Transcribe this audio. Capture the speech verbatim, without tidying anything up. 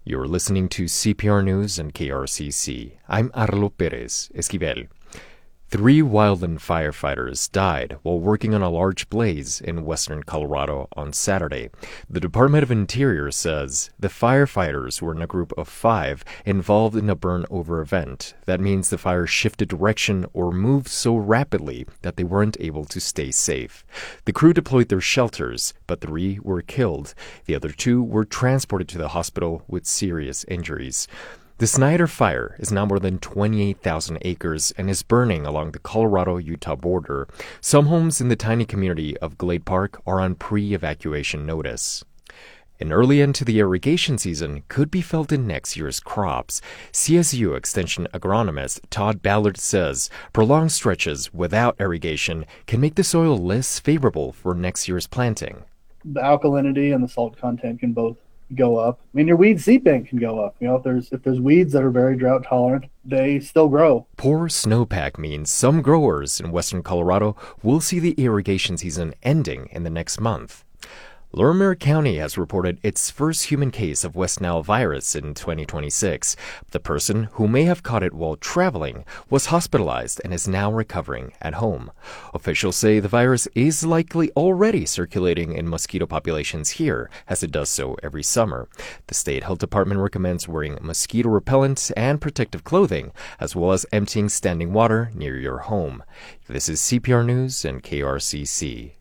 You're listening to C P R News and K R C C. I'm Arlo Perez Esquivel. Three wildland firefighters died while working on a large blaze in western Colorado on Saturday. The Department of Interior says the firefighters were in a group of five involved in a burn-over event. That means the fire shifted direction or moved so rapidly that they weren't able to stay safe. The crew deployed their shelters, but three were killed. The other two were transported to the hospital with serious injuries. The Snyder Fire is now more than twenty-eight thousand acres and is burning along the Colorado-Utah border. Some homes in the tiny community of Glade Park are on pre-evacuation notice. An early end to the irrigation season could be felt in next year's crops. C S U Extension agronomist Todd Ballard says prolonged stretches without irrigation can make the soil less favorable for next year's planting. The alkalinity and the salt content can both go up. I mean, your weed seed bank can go up. You know, if there's if there's weeds that are very drought tolerant, they still grow. Poor snowpack means some growers in western Colorado will see the irrigation season ending in the next month. Larimer County has reported its first human case of West Nile virus in twenty twenty-six. The person, who may have caught it while traveling, was hospitalized and is now recovering at home. Officials say the virus is likely already circulating in mosquito populations here, as it does so every summer. The state health department recommends wearing mosquito repellent and protective clothing, as well as emptying standing water near your home. This is C P R News and K R C C.